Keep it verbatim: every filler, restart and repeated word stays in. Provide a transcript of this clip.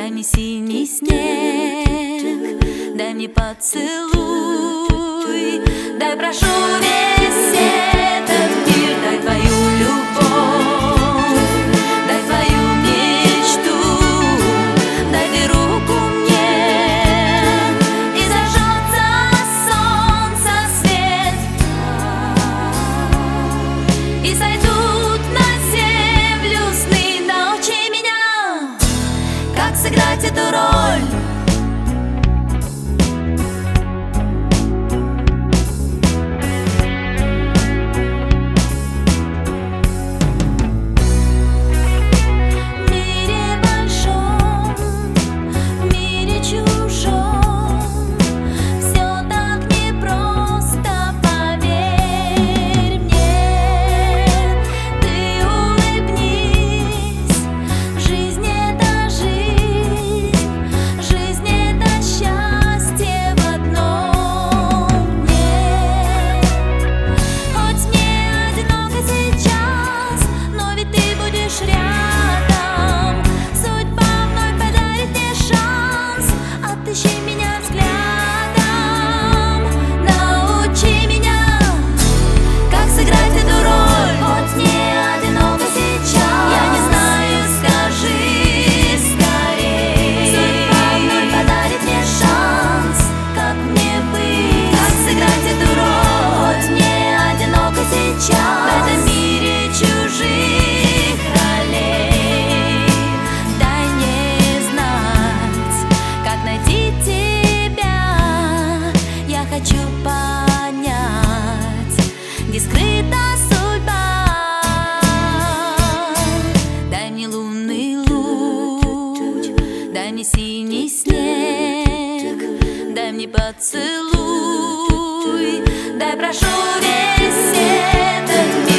дай мне синий снег, дай мне поцелуй, дай, прошу, весь этот мир, дай твою любовь, дай твою мечту, дай ты руку мне, и зажжется солнце свет, и сойдут на землю сны. Научи меня, как сыграть эту роль. Хочу понять, где скрыта судьба. Дай мне лунный луч, дай мне синий снег, дай мне поцелуй, дай, прошу, весь этот мир.